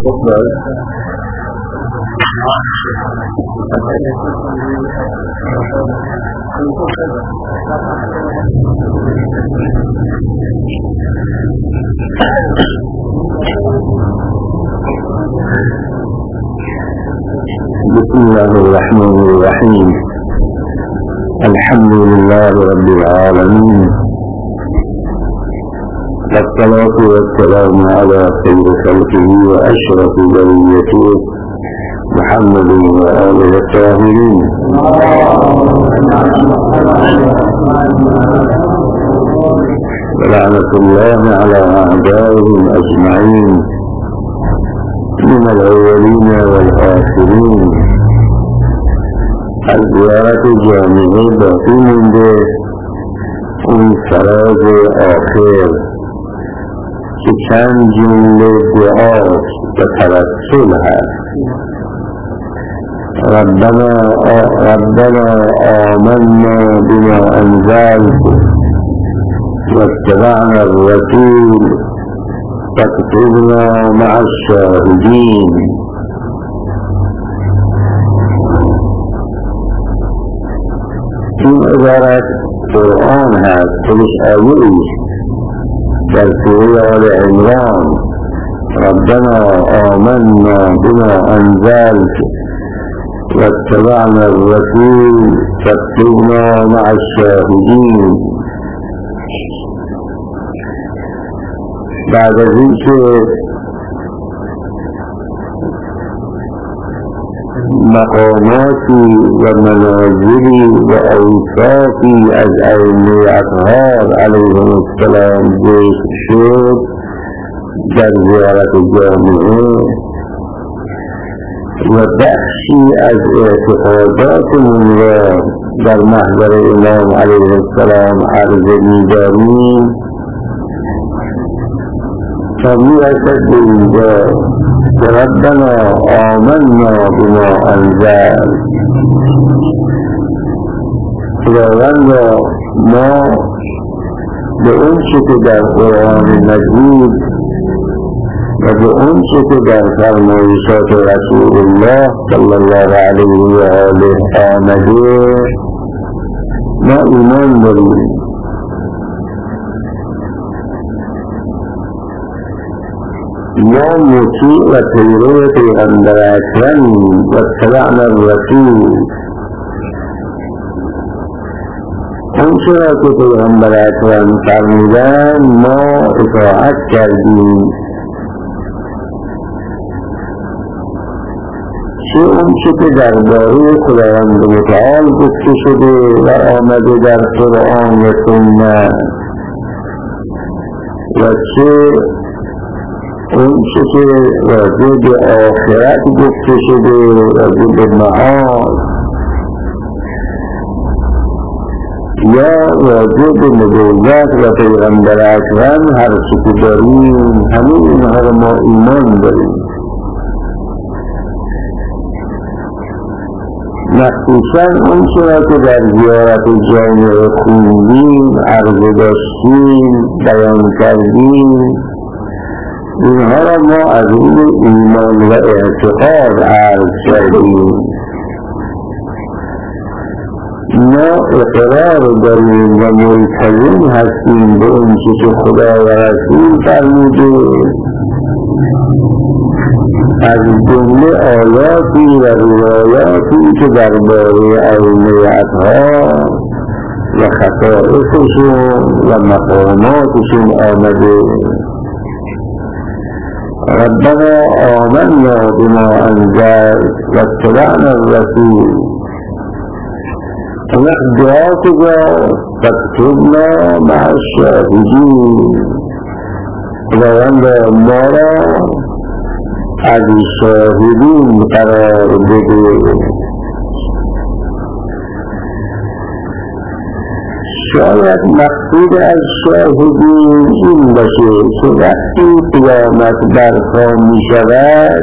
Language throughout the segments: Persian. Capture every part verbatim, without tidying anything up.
بسم الله الرحمن الرحيم. الحمد لله رب العالمين، والصلاة والسلام على خير خلقه وأشرف بريته محمد وآله الطاهرين. ولعنة الله على أعدائهم أجمعين من الأولين والآخرين. الزيارة جامعة باقی مونده اون فراز آخر که چند جمله دعاست و توسل هست. ربنا ربنا آمنا بما أنزلت واتبعنا الرسول فاكتبنا مع الشاهدين. این عبارت قرآن هست، خودش آیه‌ای در سوره آل عمران. ربنا آمنا بما أنزلت واتبعنا الرسول فاكتبنا مع الشاهدين. بعد از اینکه مقاماتی و منازلی و اوصافی از ائمه اطهار علیهم السلام ذکر شد در زیارت جامعه و بخشی از اعتقاداتمون را در محضر امام علیه السلام عرضه می‌داریم تا می‌رسد به اینجا ربنا آمنا بما أنزل. خداوند ما به اون چه که در قرآن مجید و به اون چه که در فرمایشات رسول الله صلی الله علیه و آله آمده ما ایمان داریم. ما مطیع و پیرو پیغمبر اکرم و اتبعنا الرسول. اون چرا که پیغمبر اکرم فرمودن ما اطاعت کردیم، چه اون چه که درباره خداوند متعال گفته شده و آمده در قرآن و سنت و چه اون چه که راجع به آخرت گفته شده، راجع به معاد یا راجع به نبوت و پیغمبر اکرم، هر چه که داریم همه اینها را ما ایمان داریم. مخصوصا اون چرا که در زیارت جامعه خوندیم، عرضه داشتیم، بیان کردیم، اینها را ما از این ایمان و اعتقاد عرض کردیم. ما اقرار داریم و ملتزم هستیم به اون که خدا و رسول فرموده از جمله آیاتی و روایاتی که درباره ائمه اطهار و خصائصشون و مقاماتشون آمده. ربنا آمنا بما أنزل واتبعنا الرسول. دعا کجا؟ فاکتبنا مع الشاهدین. خداوند ما را از شاهدین قرار بده. شاید مقصود از شاهدین این باشه که وقتی قیامت برپا می شود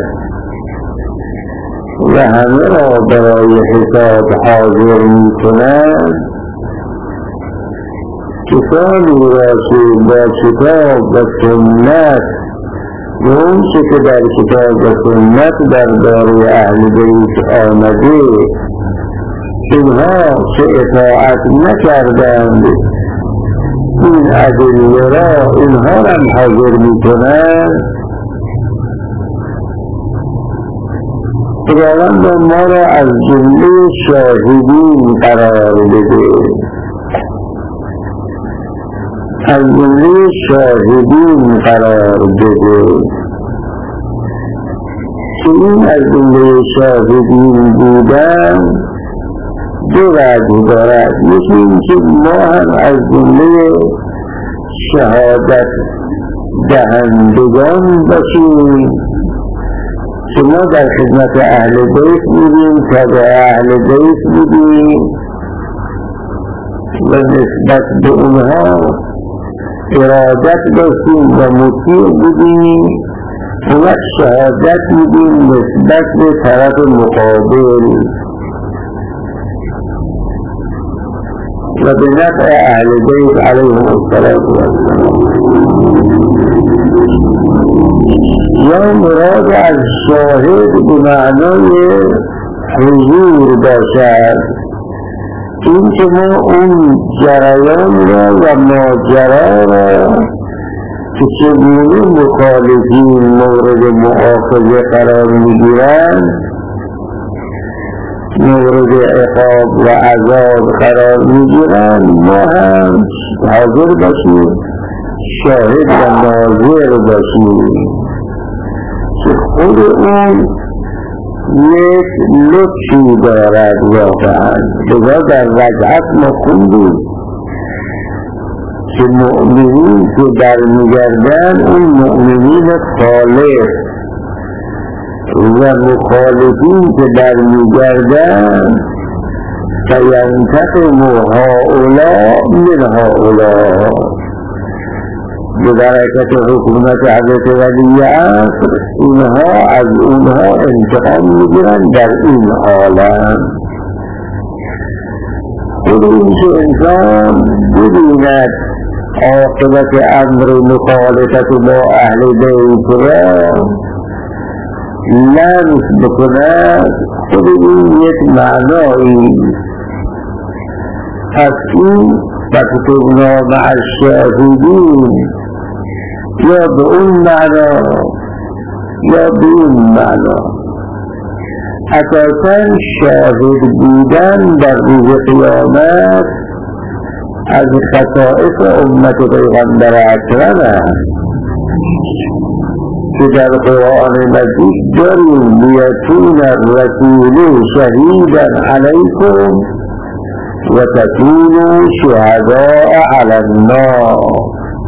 و همه را برای حساب حاضر می کنند، کسانی را که با کتاب و سنت اون چه که در کتاب و سنت درباره اهل بیت آمده اینها چه اطاعت نکردند این ادله را اینها را حاضر میکنند. خداوند ما را از جمله شاهدین قرار بده، از جمله شاهدین قرار بده که این از جمله شاهدین بودن دو وجه دارد. یکی این که ما هم از جمله شهادت دهندگان باشیم که ما در خدمت اهل بیت بودیم، تبع اهل بیت بودیم و نسبت به اونها ارادت داشتیم و مطیع بودیم و شهادت بودیم نسبت به طرف مقابل و به نفع اهل بیت علیهم السلام. یا مراد از شاهد به معنای حضور باشد، این که ما اون جریان را و ماجرا را که چگونه مخالفین مورد مؤاخذه قرار میگیرند، مورد عقاب و عذاب قرار میگیرند، ما هم حاضر باشیم، شاهد و ناظر باشیم که خود اون یک لطفی دارد واقعا. لذا در رجعت ما خوندیم که مؤمنین که برمیگردن اون مؤمنین خالص و مخالفین که برمیگردن فینتقم هؤلاء من هؤلاء. به برکت حکومت حضرت ولی عصر اینها از اونها انتقام میگیرن در این عالم. خود این که انسان بدیند عاقبت امر مخالفت با اهل بیت را لمس بکند، خود این یک معنایی از این فکتبنا مع الشاهدین یا به اون معنا یا به این معنا. اساساً شاهد بودن در روز قیامت از خصائص امت پیغمبر اکرم است که در قرآن مجید داریم لیکون الرسول شهیدا علیکم و تکونوا شهداء علی الناس.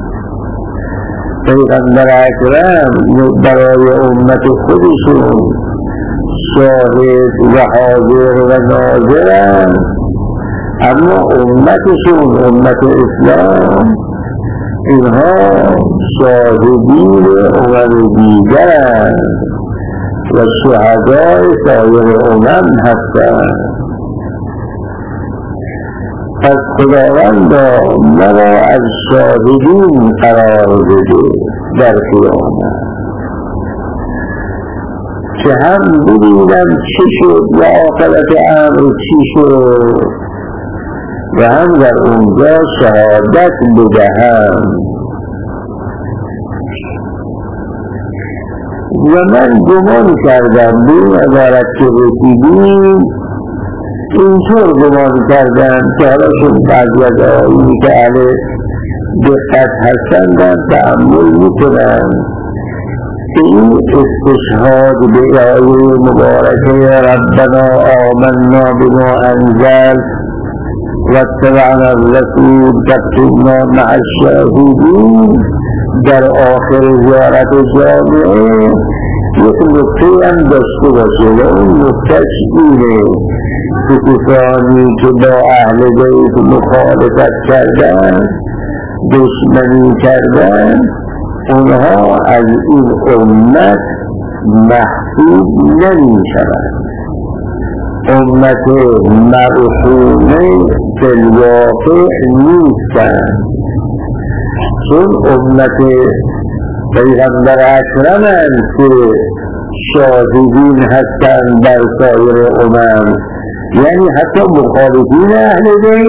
پیغمبر اکرم برای امت خودشون شاهد و حاضر و ناظرند، اما امتشون امت اسلام اینها شاهدین امم دیگرند و شهدای سایر امم هستند. پس خداوند مرا از شاهدین قرار بده در قیامت که هم ببینم چی شد و عاقبت امر چی شد و هم در اونجا شهادت بدهم. و من گمان کردم به این عبارت که رسیدیم اینطور گمان کردم که حالا شد بعضی از آیینی که اهل دقت هستند در تأمل میکنم که این استشهاد به آیه مبارکه ربنا آمنا بما انزل و اتبعنا الرسول فاکتبنا مع الشاهدین در آخر زیارت جامعه یک نکته هم داشته باشه و اون نکتهش اینه که کسانی که با اهل بیت مخالفت کردن، دشمنی کردن، اونها از این امت محسوب نمی شوند. امت مرحومه فی الواقع نیستند، چون امت پیغمبر اکرمند که شاهدین هستند بر سایر امم، یعنی حتی مخالفین اهل بیت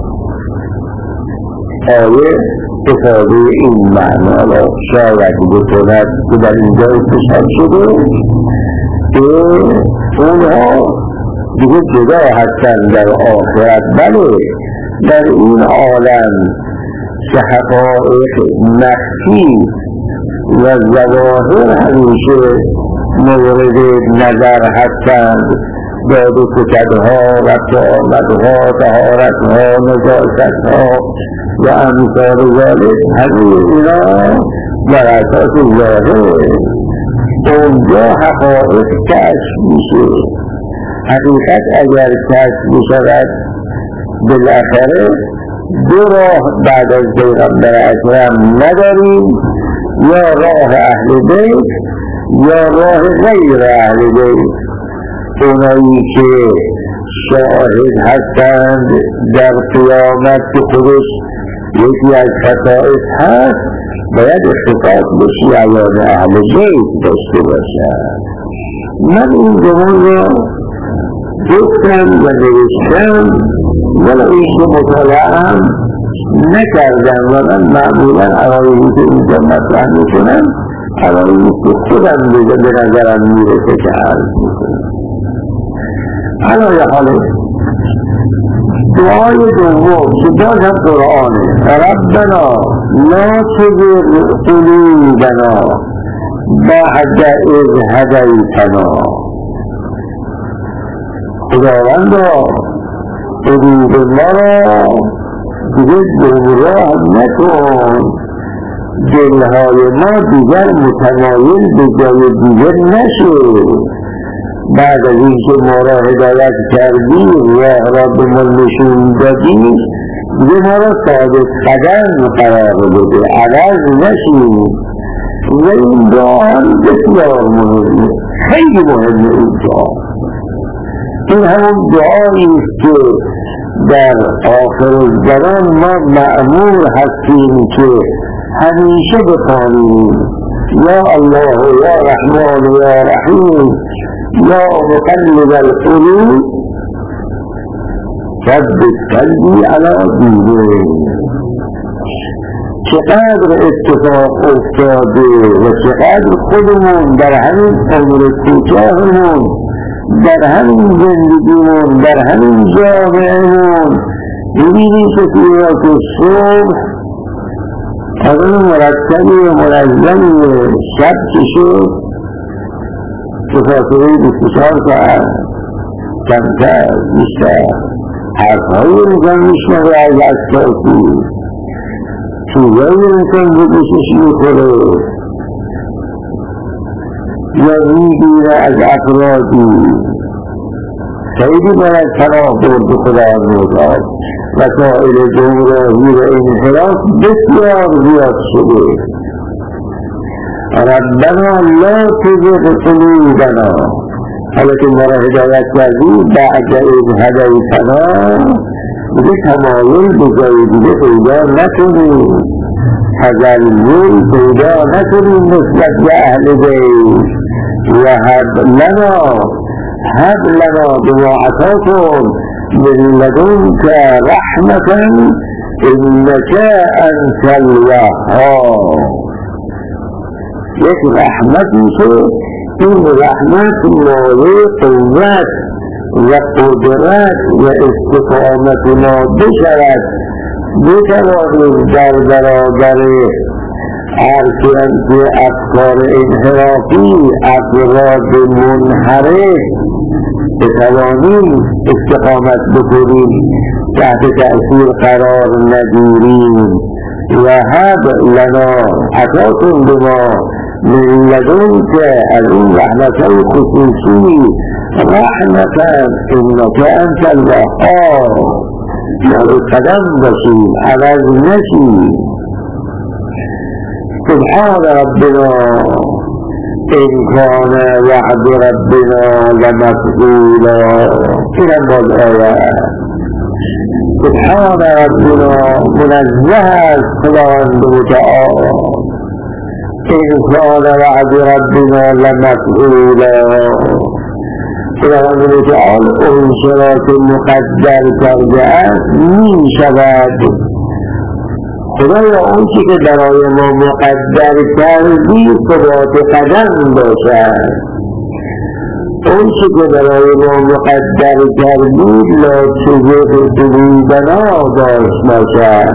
آیه افاده این معنا را شاید بکند که در اینجا استشهاد شده که اونها دیگه جدا هستند در آخرت. بله در این عالم که حقایق مخفی و ظواهر همیشه مورد نظر هستند، داد و ستدها، رفت آمدها، طهارتها، نجاستها و امثال ذلك، همه اینا بر اساس ظاهر. اونجا حقایق کشف میشه. حقیقت اگر کشف میشود بالاخره دو راه بعد از پیغمبر اکرم نداریم، یا راه اهل بیت یا راه غیر اهل بیت. اونایی که شاهد هستند در قیامت که خودش یکی از خصائص هست، باید اختصاص به شیعیان اهل بیت داشته باشد. من این زمان را گفتم و نوشتم ولی این که مطالعه نکردم و من معمولا عقایدی که اینجا مطرح میکنم عقایدی که خودم دیگه به نظرم میرسه که عرض میکنم. علای حاله دعای دوم که باز هم قرآنه، ربنا لا تزغ قلوبنا بعد اذ هدیتنا. خداوندا قلوب ما را دیگه گمراه نکن، دلهای ما دیگر متمایل به جای دیگر نشه. بعد از اینکه ما را هدایت کردی راه را به ما نشون دادی، دیگه ما را ثابت قدم قرار بده، عوض نشیم. و این دعا هم بسیار مهمه، خیلی مهمه این دعا. این همون دعایی است که در آخر الزمان ما مأمور هستیم که همیشه بخوانیم: یا الله یا رحمان یا رحیم یا مقلب القلوب ثبت قلبی علی دینک. چقدر اتفاق افتاده و چقدر خودمون در همین عمر کوتاهمون، در همین زندگیمون، در همین جامعهمون ببینیم که توی صبح اون مرتبی و منظمی شب که شد که فاصله بیست و چهار ساعت کمتر بیشتر حرفهای انسان میشنوه از اساسی، چیزهای انسان به گوشش میخوره یا میبینه از افرادی خیلی باید پناه برد خدا میداد. وسائل گمراهی و انحراف بسیار زیاد شده. ربنا لا تزغ قلوبنا، حالا که ما را هدایت کردی بعد از هدایتنا دیگه تمایل به جای دیگه پیدا نکنیم، تزلزل پیدا نکنیم نسبت به اهل بیت. و هب لنا هب لنا بما عطاکم من لدنک رحمة انک انت الوهاب. یک رحمتی که این رحمت مایه قوت و قدرت و استقامت ما بشود، بتوانیم در برابر ارکان که افکار انحرافی، افراد منحرف بتوانیم استقامت بکنیم، تحت تأثیر قرار نگیریم. و هب لنا عطاکم بما من لدنک، از این رحمتهای خصوصی، رحمتا انک انت الوهاب. یاد قدم باشیم، عوض نشیم. سبحان ربنا ان کان وعد ربنا لمفعولا. اینم باز آیه. سبحان ربنا، منزه است خداوند متعال، إن كان وعد ربنا لمفعولا. خداوند متعال اون چرا که مقدر کرده است می شود. خدایا اون چی که برای ما مقدر کردی ثبات قدم باشد، اون چی که برای ما مقدر کردی لا تزغ قلوبنا باشد.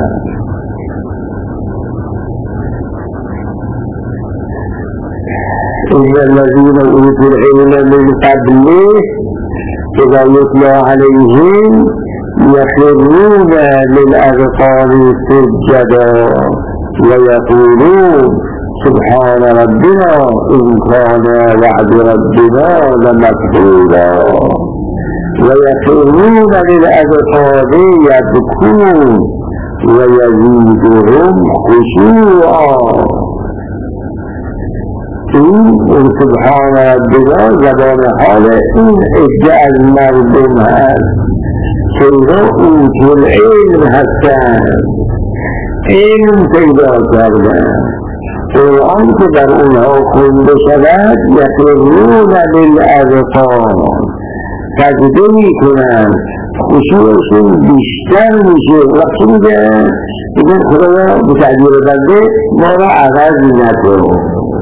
إن الذين أوتوا العلم من قبله إذا يتلى عليهم يخرون للأذقان سجدا ويقولون سبحان ربنا إن كان وعد ربنا لمفعولا. ويخرون للأذقان يبكون ويزيدهم خشوعا. این سبحان ربنا زبان حال این عده از مردم هست که اینا اوتوا العلم هستند، علم پیدا کردن. قرآن که در اونها خونده شود یخرون للاذقان، سجده میکنند، خشوعشون بیشتر میشه. وقتی میگن میگن خدایا به تعبیر بنده ما را عوض نکن.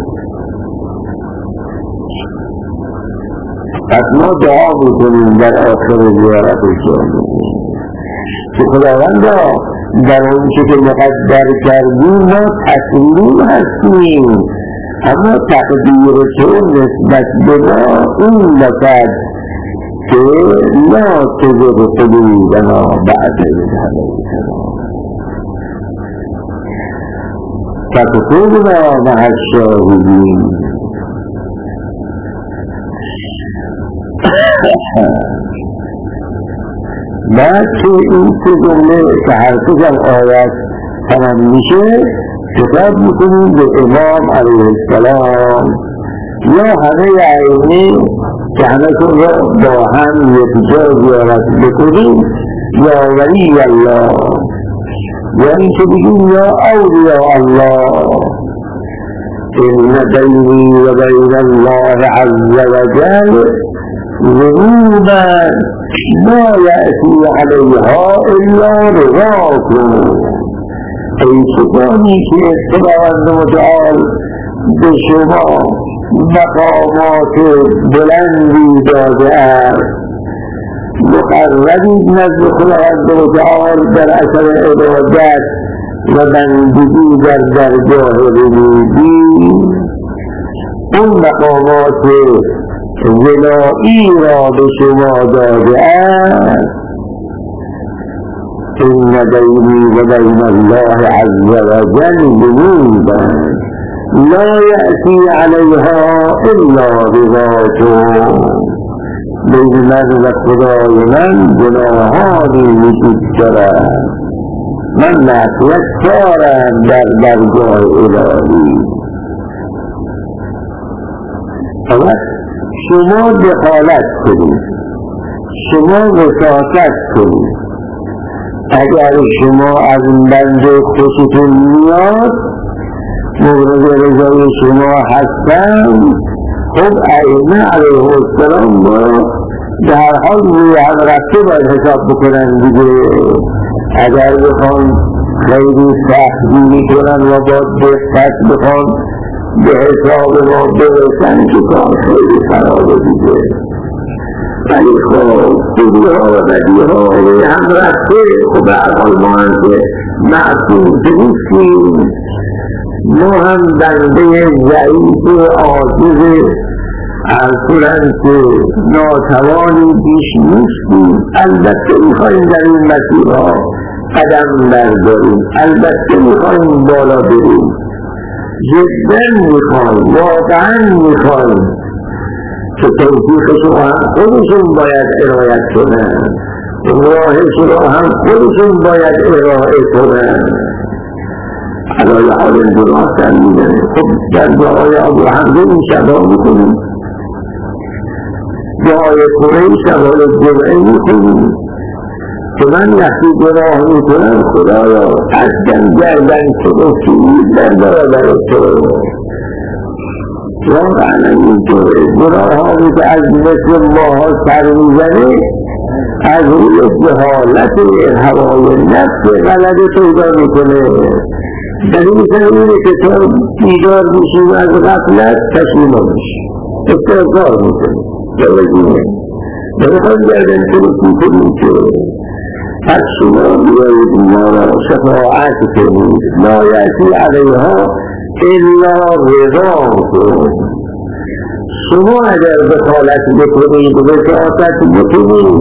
پس ما دعا میکنیم در آخر زیارتشون که خداوندا در اون چه که مقدر کردیم ما تسلیم هستیم، اما تقدیر تو نسبت به ما این باشد که لا تزغ قلوبنا بعد إذ هدیتنا فتكوننا مع الشاهدین. بعد که این سه جمله که هر کجا آیت تمام میشه خطاب میکنیم به امام علیه السلام یا همه ائمه که همه‌شون را با هم یکجا زیارت بکنیم یا ولی الله، یا این که بگیم یا اولیاء الله. إن بيني وبين الله عز وجل ذنوبا ما يأتي عليها إلا رضاكم. ای کسانی که خداوند متعال به شما مقامات بلندی داده است، مقربید نزد خداوند متعال در اثر عبادت و بندگی در درگاه ربوبی، اون مقامات ولایی را به شما داده است. إن بيني وبين الله عز وجل ذنوبا لا يأتي عليها إلا رضاته. بین من و خدای من گناهانی وجود دارد، من معصیت دارم در درگاه الهی. اما شما دخالت کنید، شما وساطت کنید. اگر شما از این بنده خوشتون میاد مورد رضای شما هستن، خب ائمه علیه السلام با در حال روی هم رفته باید حساب بکنن دیگه. اگر بخوان خیلی سختگیری کنن و با دقت بخوان به حساب ما برسن که کار خیلی خرابه دیگه. ولی خب خوبی ها و بدی ها روی هم رفته. خب به حال ما هم که معصوم نیستیم، ما هم بنده ضعیف عاجز ارسلن که ناتوانی بیش نیستیم. البته میخواییم در این مسیرها قدم برداریم، البته میخواییم بالا بریم، جدا میخواییم، واقعا میخواییم که توفیق شما هم خودشون باید ارائه کنن، راه شما هم خودشون باید ارائه کنن. علای حال گناه سر میدنه. خب در دعای ابو حمزه این شبا میکنیم، دعای کنه شبای جمعه میکنیم که من وقتی گناه میکنم خدایا اصلا گردن کنه چیز در برابر تو واقعا اینطوره. گناه هایی که از مثل ماها سر میزنه از روی جهالت هوای نفس غلبه پیدا میکنه. دلیل اینه که تو بیدار میشی از غفلت تسلیم میشی، استغفار میکنی، جوازینه بخواد گردن کنی کنی که پس شما بیایید ما را شفاعت کنید، لا یأتی علیها الا رضا کن. شما اگر دخالت بکنید وساطت بکنید،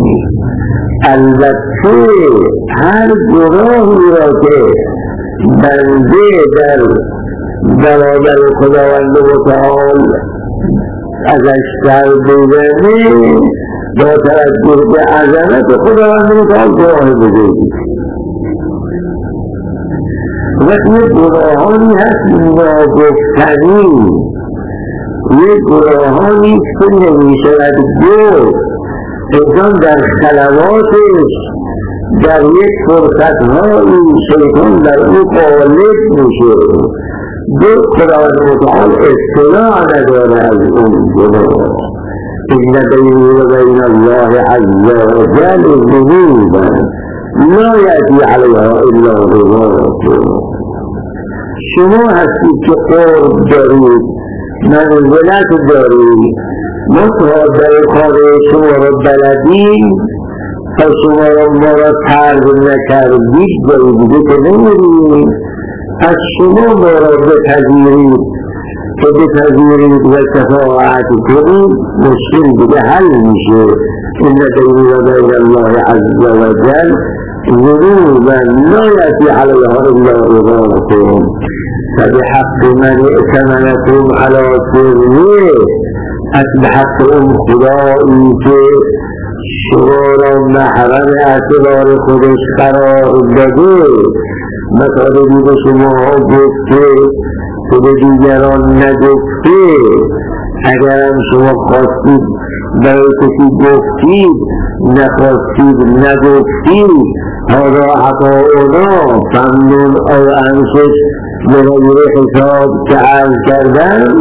البته هر گناهی را که بنده در برابر خداوند متعال ازش سر بزنه با توجه به عظمت خداوند متعال گناه بزرگی. وقتی گناهانی هست ناگفتنی، یک گناهانی که نمیشود گفت، انسان در خلواتش در یک فرصتهایی شیطان در او غالب میشه، دو خداوند متعال اطلاع نداره از اون گناه. إن بيني وبين الله عز وجل ذنوبا لا يأتي عليها إلا رضاكم. شما هستید که قرب دارید، منزلت دارید، مصادر کار شما را بلدید، تا شما را ما را ترد نکردید جایی دیگه که نمیرید. از شما ما را بپذیرید که بپذیرید و شفاعت کنید، مشکل دیگه حل میشه. إن بيني وبين الله عز وجل ذنوبا لا يأتي عليها إلا رضاكم فبحق من ائتمنكم على سره. از بحق اون خدایی که شما را محرم اعتبار خودش قرار داده، مطالبی به شما گفته که به دیگران نگفته، اگرم شما خواستید برای کسی گفتید، نخواستید نگفتید، هذا عطاؤنا فمنون او انفق بغیر حساب که عرض کردن.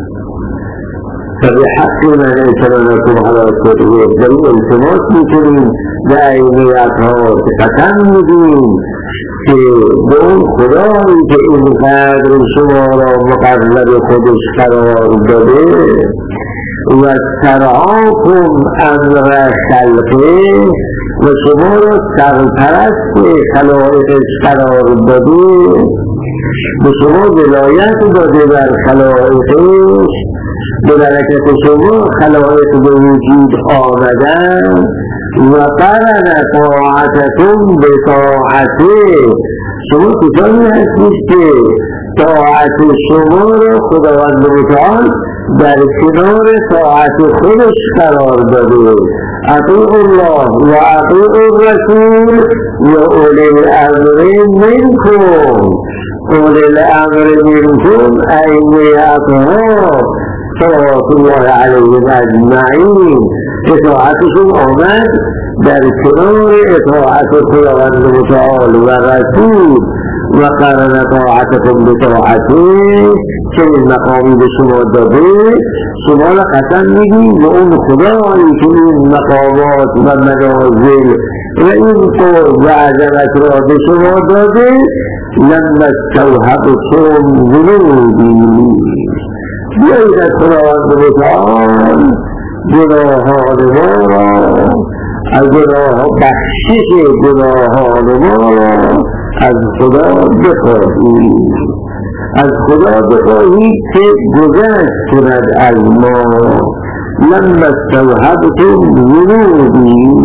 فبحق من ائتمنكم على سره، در این التماس میکنیم به عینیتها که قسم میدیم که به اون خدایی که اینقدر شما را مقرب خودش قرار داده و سرعاکم امر خلقه و شما را سرپرست خلائقش قرار داده، به شما ولایت داده بر خلائقش، به برکت شما خلائق به وجود آمدن و قرن طاعتكم به طاعته. شما کسانی هستید که طاعت شما را خداوند متعال در کنار طاعت خودش قرار داده. اطیعوا الله و اطیعوا الرسول و اولی الامر منکم. اولی الامر منکم ائمه اطهار صلوات الله علیهم اجمعین. اطاعتشون آمد در کنار اطاعت خداوند متعال و رسول و قرن طاعتكم به طاعته. چنین مقامی به شما داده، شما را قسم میگید به اون خدایی که این مقامات و منازل و این قرب و عظمت را به شما داده، لما استوهبتم ذنوبی. بیایید از خداوند متعال گناهان ما را، از گناه بخشش گناهان ما را از خدا بخواهید، از خدا بخواهید که گذشت کند از ما. لما استوهبتم ذنوبی.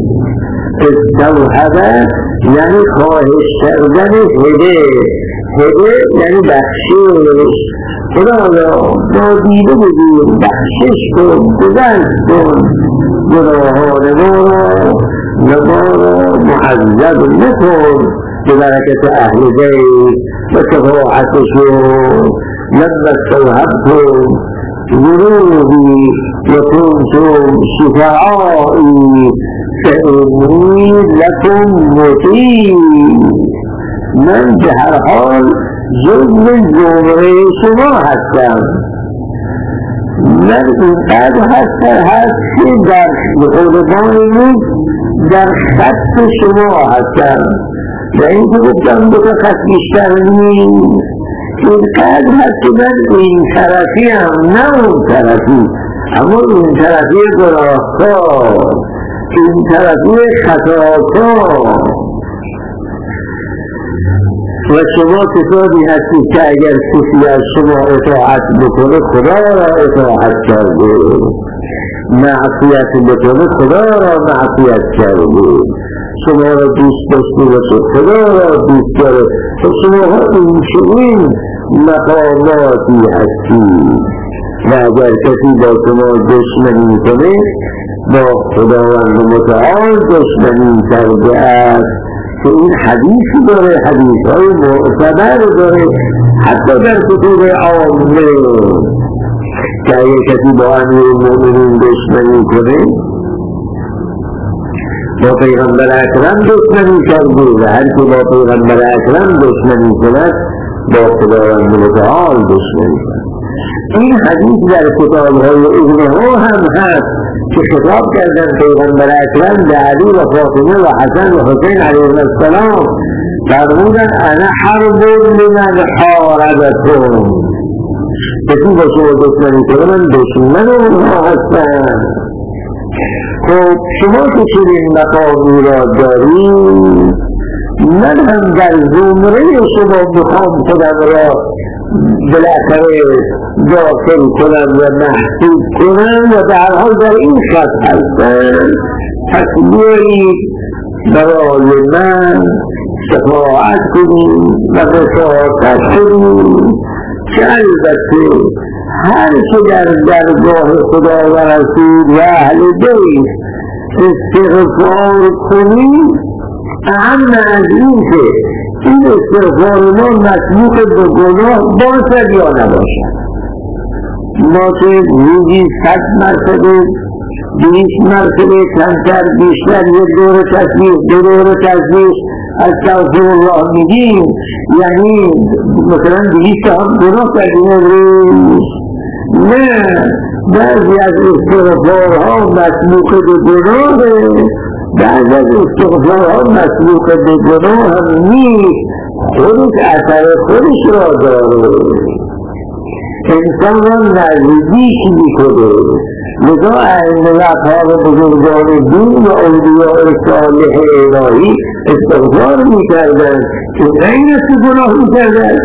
استوهبه یعنی خواهش کردن هده، هده یعنی بخشش. خدایا نادیده بگیر، بخشش کن، گذشت کن گناهان ما را و ما را معذب نکن به برکت اهل بیت و شفاعتشون. لما استوهبتم ذنوبی و کنتم شفعائی فإنی لکم مطیع. من به هر حال جزء زمره شما هستم. من اینقدر هست هست که در قربان در خط شما هستم و این که گفتم دو تا خط بیشتر نیست اینقدر هست که من این طرفی هم نه اون طرفی اما این طرفی گناهکار این طرفی خطاکار و شما کسانی هستید که اگر کسی از شما اطاعت بکنه خدا را اطاعت کرده معصیت بکنه خدا را معصیت کرده شما را دوست داشته باشه خدا را دوست داره و شما ها این چنین مقاماتی هستید و اگر کسی با شما دشمنی کنه با خداوند متعال دشمنی کرده است که این حدیثی داره حدیث های معتبر داره حتی در کتب عامه که اگر کسی با امیر المؤمنین دشمنی کنه با پیغمبر اکرم دشمنی کرده و هر که با پیغمبر اکرم دشمنی کند با خداوند متعال دشمنی کند این حدیث در کتاب‌های ابنها هم هست که خطاب کردن پیغمبر اکرم به علی و فاطمه و حسن و حسین علیهم السلام فرمودن انا حرب لمن حاربکم کسی با شما دشمنی کنه من دشمن اونها هستم خب شما که چنین مقامی را دارید من هم در زمره شما میخوام خودم را بالاخره داخل کنم و محسوب کنم و در حال در این خط هستم پس بیایید برای من شفاعت کنیم و رفاقت کنیم که البته هر که در درگاه خدا و رسول و اهل بیت استغفار کنیم اهم از این که این استغفار ما مسبوق به گناه باشد یا نباشد ما که روزی صد مرتبه بیست مرتبه کمتر بیشتر یک دور تسبیح دو دور تسبیح استغفرالله میگیم یعنی مثلا بیست هم گناه کردیم روز نه بعضی از استغفارها مسبوق به گناهه بعضی از استغفارها مسبوق به گناه هم نیست خودش اثر خودش را داره انسان را نزدیک میکنه لذا ائمه اصحاب بزرگان دین و اولیاء صالح الهی استغفار میکردن که غیر از گناه میکردن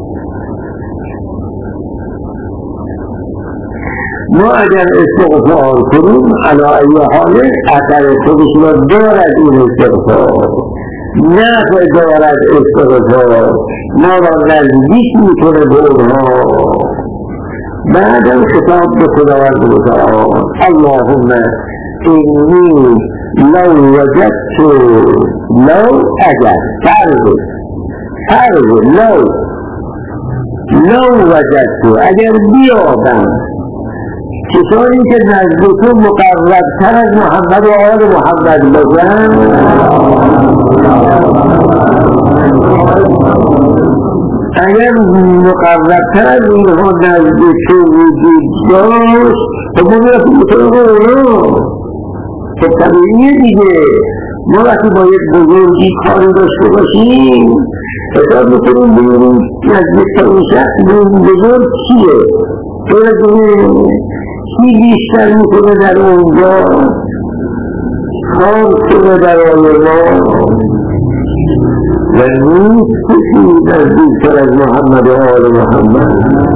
ما اگر استغفار کنیم علی ای حال اثر خودش را دارد این استغفار نفع دارد استغفار ما را نزدیک میکنه به اونها بعدم خطاب به خداوند متعال اللهم اینی لو وجدت لو اگر فرض فرض لو لو وجدت اگر بیابم کسانی که نزد تو مقربتر از محمد و آل محمد باشند اگر مقربتر از اینها نزد تو وجود داشت خب ما میرسیم به طریق اونا خب طبیعیه دیگه ما وقتی با یک بزرگی کاری داشته باشیم حساب میکنیم بگیریم نزدیکترین شخص به این بزرگ چیه کی بیشتر میکنه در اونجا کار کنه برای ما و نیست کسی نزدیکتر از محمد و آل محمد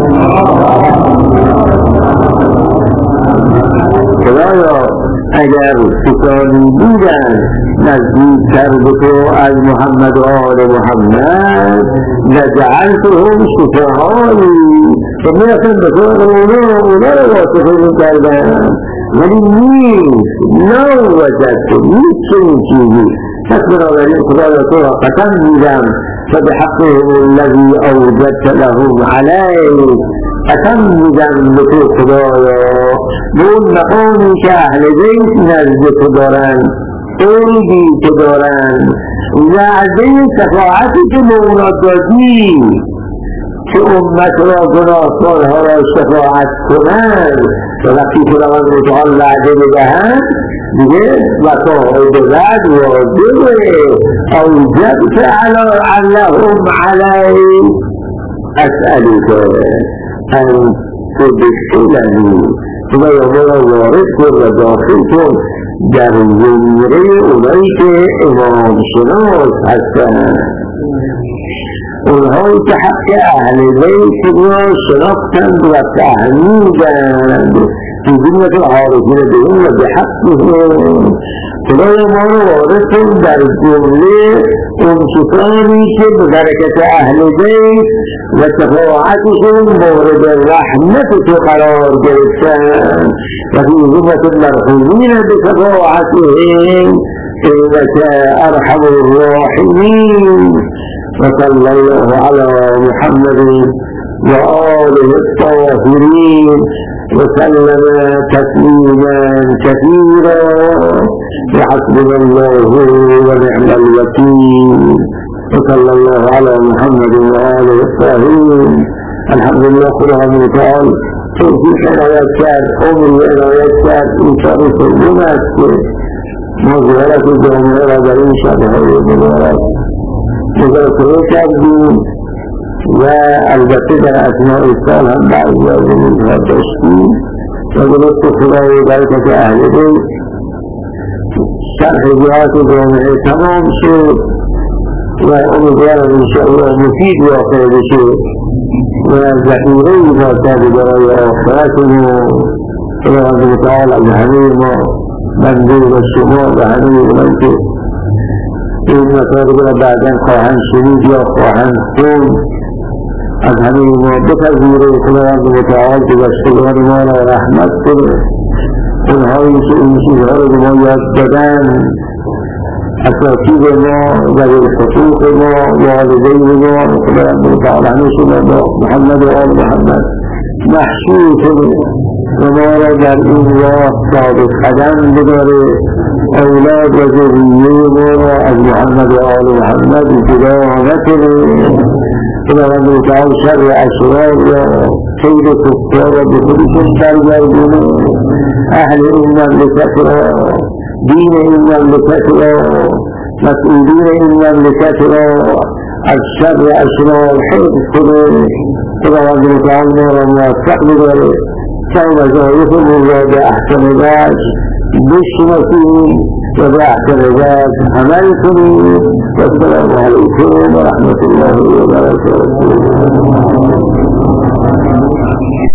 خدایا اگر کسانی بودن نزدیکتر به تو از محمد و آل محمد لجعلتهم شفعایی و میرسن به تو اونا اونا رو واسطه میکردن ولی نیست نو وجدت نیست چنین چیزی پس بنابراین خدایا تو را قسم میدم فبحقهم الذی اوجدت لهم علیک قسم میدم به تو خدایا به اون مقامی که اهل بیت نزد تو دارن عیبی که دارن وعده شفاعتی که به اونا دادی که امت را گناهکارها را شفاعت کنند و وقتی خداوند متعال وعده بدهند دیگه وقاعد وعد واجبه اوجبت لهم علی اسألك ان تدخلنی خدایا ما را وارد کن و داخل کن در زمره اونایی که امام شناس هستند، اونهایی که حق اهل بیت را شناختند و فهمیدند في ذمة العارفين بهم وبحقهم. خدای ما رو وارد کن در جمله اون کسانی که ببرکت اهل بیت و شفاعتشون مورد رحمت تو قرار گرفتن و فی ذمة المرحومین بشفاعتهم انك ارحم الراحمین. وصلى الله على محمد وآله الطاهرين وسلم تسليما كثيرا وحسبنا الله ونعم الوكيل. وصلى الله على محمد وآله الطاهرين. الحمد لله خدا تعالى توفيق عنایت کرد، عمر عنایت کرد، این شب سلیم است که مظهرت جامعه را در این شبهای مبارک مذاکره کردیم و البته در اثناء سال هم بعضی از اینها داشتیم و درست خدای برکت اهل بیت شرح جهات جامعه تمام شد و امیدوارم انشاءالله مفید واقع بشه و ذخیره‌ای واقع برای آخرتمون. خداوند تعالی از همه ما بنده و شما و همه اونایی که این مطالب را بعداً خواهند شنید یا خواهند خوند از همه ما بپذیره. خداوند متعال که بستگان ما را رحمت کنه، اونهایی که این چیزها را به ما یاد دادن، اساتید ما و حقوق ما والدین ما، خداوند متعال همه شما با محمد و آل محمد محشور کنه و ما را در این راه ثابت قدم بداره. اولاد و ذریه ما را از محمد و آل محمد ابتدا نکنه. خداوند متعال شر اشرار و خیر کفار را به خودشون برگردونه. اهل این مملکت را، دین این مملکت را، مسئولین این مملکت را از شر اشرار حفظ کنه. خداوند متعال ما را موفق بداره تا وظایفمون را به احسن وجه بشناسیم و به احسن وجه عمل کنیم. والسلام علیکم و رحمت الله و برکاته.